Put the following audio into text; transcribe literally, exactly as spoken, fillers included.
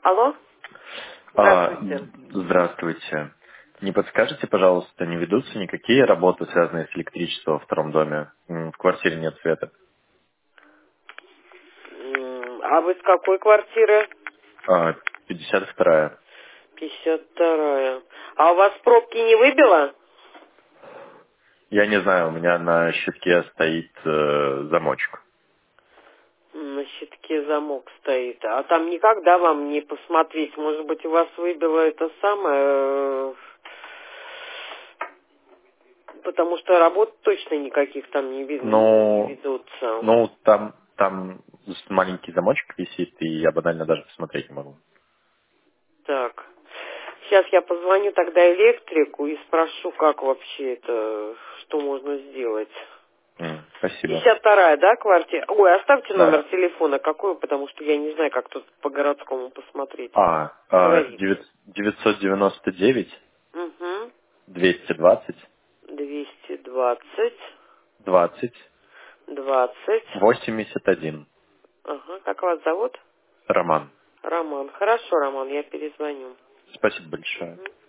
Алло? А, Здравствуйте. здравствуйте. Не подскажете, пожалуйста, не ведутся никакие работы, связанные с электричеством во втором доме? М, В квартире нет света. М, А вы с какой квартиры? А, пятьдесят вторая. пятьдесят вторая. А у вас пробки не выбило? Я не знаю, у меня на щитке стоит э, замочек. М, На щитке замок стоит. А там никогда вам не посмотреть. Может быть, у вас выбило это самое... э, Потому что работ точно никаких там не, ви- не Ну, ведутся. ну там, там маленький замочек висит, и я банально даже посмотреть не могу. Так. Сейчас я позвоню тогда электрику и спрошу, как вообще это, что можно сделать. М, Спасибо. пятьдесят вторая, да, квартира? Ой, оставьте номер Да. телефона какой, потому что я не знаю, как тут по городскому посмотреть. А, а, Говорите. девять- девятьсот девяносто девять Угу. двести двадцать двести двадцать двадцать двадцать. восемьдесят один. Ага, как вас зовут? Роман. Роман. Хорошо, Роман, я перезвоню. Спасибо большое. Мгм.